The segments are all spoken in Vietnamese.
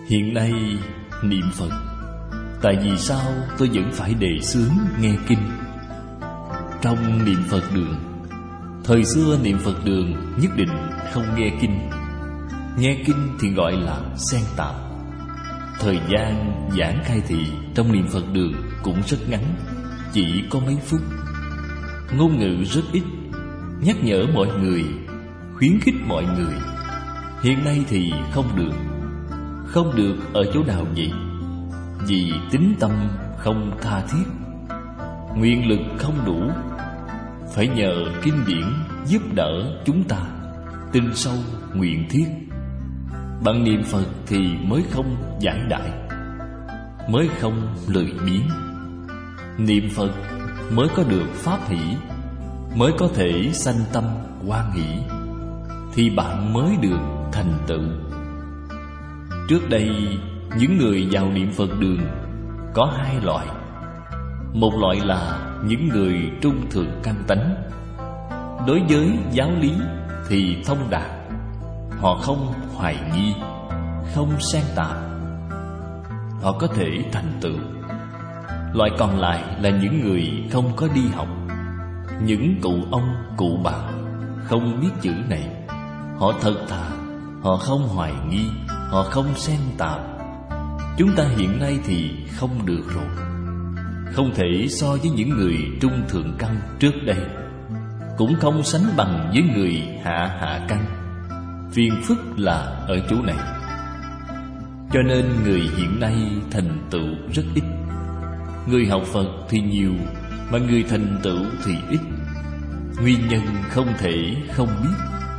Hiện nay niệm Phật, tại vì sao tôi vẫn phải đề xướng nghe kinh? Trong niệm Phật đường, thời xưa niệm Phật đường nhất định không nghe kinh. Nghe kinh thì gọi là xen tạp. Thời gian giảng khai thị trong niệm Phật đường cũng rất ngắn, chỉ có mấy phút. Ngôn ngữ rất ít, nhắc nhở mọi người, khuyến khích mọi người. Hiện nay thì không được. Không được ở chỗ nào vậy? Vì tín tâm không tha thiết, nguyện lực không đủ, phải nhờ kinh điển giúp đỡ chúng ta tin sâu nguyện thiết. Bằng niệm Phật thì mới không giải đại, mới không lười biếng. Niệm Phật mới có được pháp hỷ, mới có thể sanh tâm hoan hỷ, thì bạn mới được thành tựu. Trước đây, những người vào niệm Phật đường có hai loại. Một loại là những người trung thượng căn tánh. Đối với giáo lý thì thông đạt, họ không hoài nghi, không xen tạp, họ có thể thành tựu. Loại còn lại là những người không có đi học, những cụ ông, cụ bà không biết chữ này. Họ thật thà, họ không hoài nghi, họ không xen tạp. Chúng ta hiện nay thì không được rồi. Không thể so với những người trung thượng căn trước đây, cũng không sánh bằng với người hạ căn. Phiền phức là ở chỗ này. Cho nên người hiện nay thành tựu rất ít. Người học Phật thì nhiều, mà người thành tựu thì ít. Nguyên nhân không thể không biết.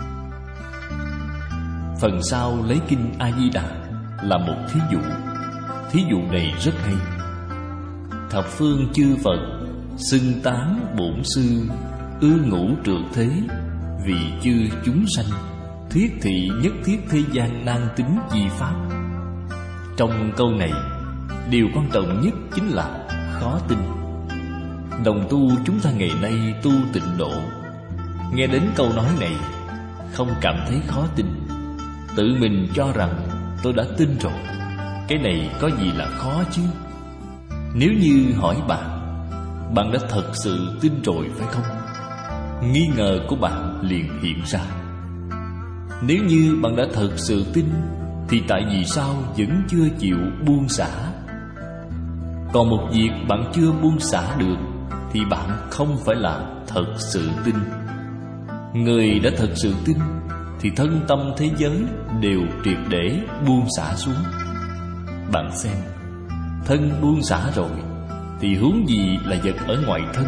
Phần sau lấy kinh A-di-đà là một thí dụ. Thí dụ này rất hay. Thập phương chư Phật xưng tán bổn sư, ư ngũ trượt thế, vì chư chúng sanh thiết thị nhất thiết thế gian nan tính di pháp. Trong câu này, điều quan trọng nhất chính là khó tin. Đồng tu chúng ta ngày nay tu tịnh độ, nghe đến câu nói này không cảm thấy khó tin. Tự mình cho rằng tôi đã tin rồi, cái này có gì là khó chứ? Nếu như hỏi bạn, bạn đã thật sự tin rồi phải không? Nghi ngờ của bạn liền hiện ra. Nếu như bạn đã thật sự tin, thì tại vì sao vẫn chưa chịu buông xả? Còn một việc bạn chưa buông xả được, thì bạn không phải là thật sự tin. Người đã thật sự tin thì thân tâm thế giới đều triệt để buông xả xuống. Bạn xem, thân buông xả rồi thì huống gì là vật ở ngoài thân?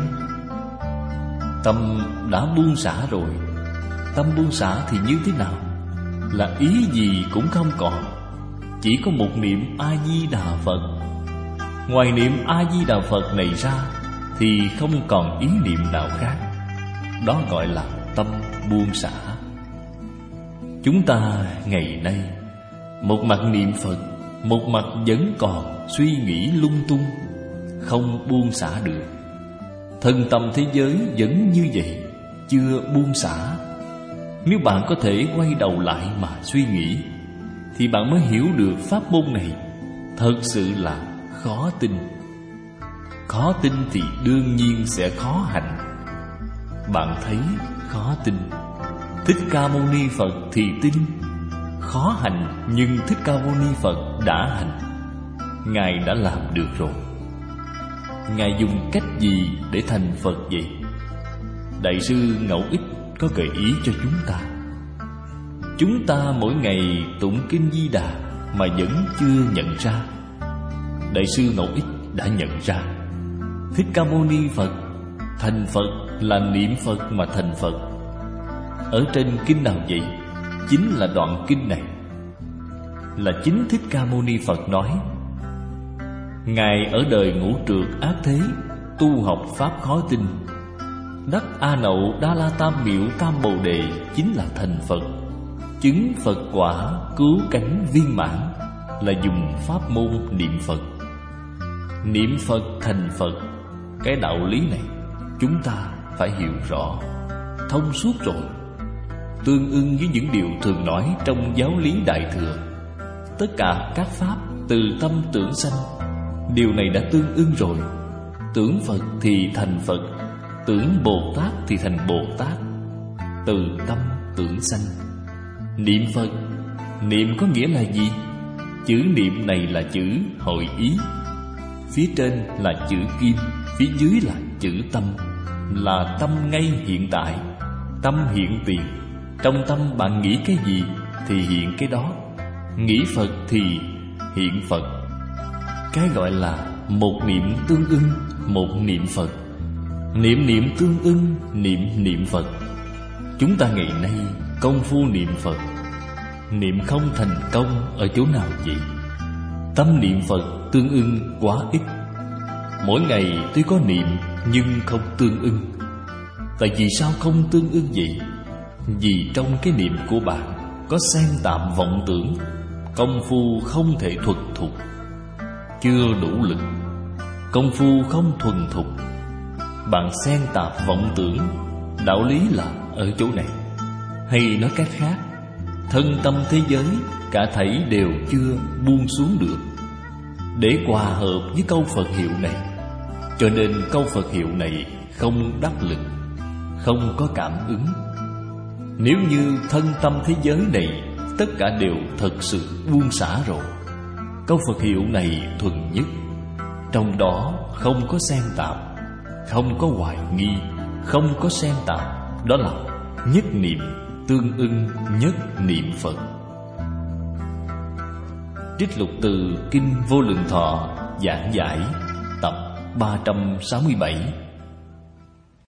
Tâm đã buông xả rồi, tâm buông xả thì như thế nào? Là ý gì cũng không còn, chỉ có một niệm A-di-đà Phật. Ngoài niệm A-di-đà Phật này ra thì không còn ý niệm nào khác. Đó gọi là tâm buông xả. Chúng ta ngày nay một mặt niệm Phật, một mặt vẫn còn suy nghĩ lung tung, không buông xả được. Thân tâm thế giới vẫn như vậy, chưa buông xả. Nếu bạn có thể quay đầu lại mà suy nghĩ, thì bạn mới hiểu được pháp môn này thật sự là khó tin. Khó tin thì đương nhiên sẽ khó hành. Bạn thấy khó tin, Thích Ca Mâu Ni Phật thì tin. Khó hành, nhưng Thích Ca Mâu Ni Phật đã hành. Ngài đã làm được rồi. Ngài dùng cách gì để thành Phật vậy? Đại sư Ngẫu Ích có gợi ý cho chúng ta. Chúng ta mỗi ngày tụng kinh Di Đà mà vẫn chưa nhận ra. Đại sư Ngẫu Ích đã nhận ra. Thích Ca Mâu Ni Phật thành Phật là niệm Phật mà thành Phật. Ở trên kinh nào vậy? Chính là đoạn kinh này. Là chính Thích Ca Mâu Ni Phật nói. Ngài ở đời ngũ trượt ác thế, tu học pháp khó tin, đắc A Nậu Đa La Tam Miệu Tam Bồ Đề, chính là thành Phật. Chứng Phật quả cứu cánh viên mãn là dùng pháp môn niệm Phật. Niệm Phật thành Phật, cái đạo lý này chúng ta phải hiểu rõ, thông suốt rồi. Tương ưng với những điều thường nói trong giáo lý Đại Thừa. tất cả các pháp từ tâm tưởng sanh. Điều này đã tương ưng rồi. Tưởng Phật thì thành Phật, tưởng Bồ Tát thì thành Bồ Tát. Từ tâm tưởng sanh. Niệm Phật, niệm có nghĩa là gì? Chữ niệm này là chữ hội ý. Phía trên là chữ kim, phía dưới là chữ tâm. Là tâm ngay hiện tại, tâm hiện tiền. Trong tâm bạn nghĩ cái gì thì hiện cái đó. Nghĩ Phật thì hiện Phật. Cái gọi là một niệm tương ưng, một niệm Phật. Niệm niệm tương ưng, niệm niệm Phật. Chúng ta ngày nay công phu niệm Phật, niệm không thành công ở chỗ nào vậy? Tâm niệm Phật tương ưng quá ít. Mỗi ngày tuy có niệm nhưng không tương ưng. Tại vì sao không tương ưng vậy? Vì trong cái niệm của bạn có xen tạp vọng tưởng. Công phu không thể thuần thục, chưa đủ lực. Công phu không thuần thục, bạn xen tạp vọng tưởng. Đạo lý là ở chỗ này. Hay nói cách khác, thân tâm thế giới cả thảy đều chưa buông xuống được để hòa hợp với câu Phật hiệu này. Cho nên câu Phật hiệu này không đắc lực, không có cảm ứng. Nếu như thân tâm thế giới này tất cả đều thật sự buông xả rồi, câu Phật hiệu này thuần nhất. Trong đó không có xen tạp, không có hoài nghi, không có xen tạp. Đó là nhất niệm tương ưng nhất niệm Phật. Trích lục từ Kinh Vô Lượng Thọ giảng giải tập 367.